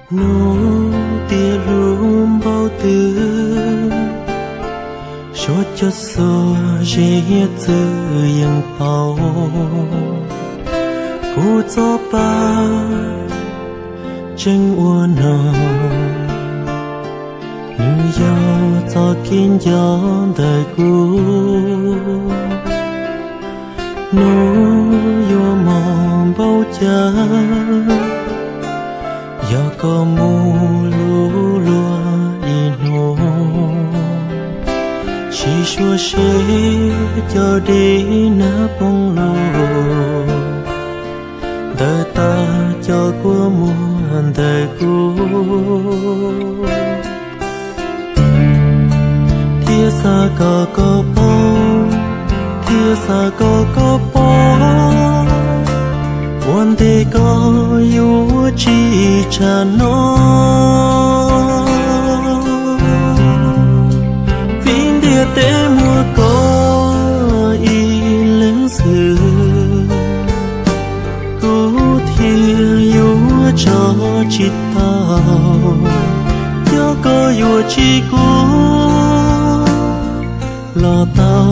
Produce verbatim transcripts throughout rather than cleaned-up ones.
nô tia rùm bao tư cho cho xô dễ tư yang bao cô cho ba chân uốn nồng như gió cho kín gió đời cũ nô yo mong bao cha giờ có mù lúa lúa ino chỉ xua xe cho đi nắp bông lúa đời ta cho của muôn đời cũ thiên xa có có bao thiên xa có có bao one day có yêu chỉ cha nó vinh địa tế mùa có ý lớn sự cứu thiên yêu cho chỉ tao cho có yêu chỉ cứu lo tao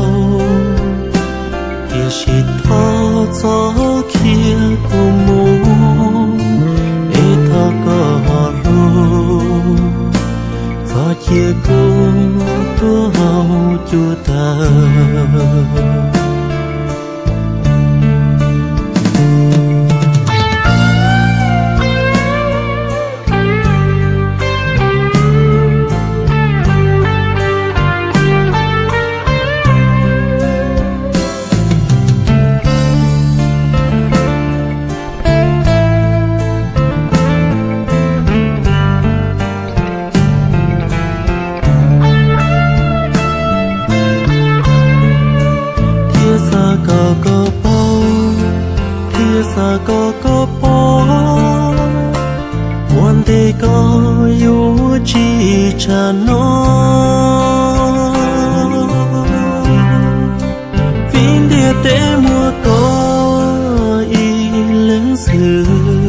kia chỉ thọ cho kia của muốn để thọ có ru cho chia cùng tua hậu chúa ta có có bao thiên xa có có bao one day có yêu chỉ cha nó vinh địa tế mùa có ý lớn sự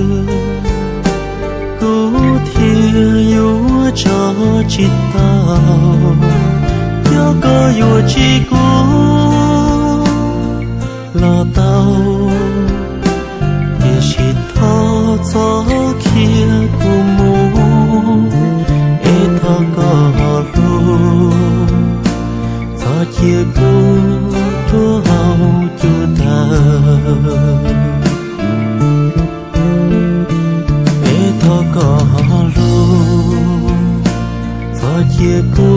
cứu thiên yêu cho chỉ tao cho có yêu chỉ cứu lo tao kia chỉ thọ cho kia của muốn để thọ có ru cho chia cùng tua hậu chúa ta để thọ có ru cho chia cùng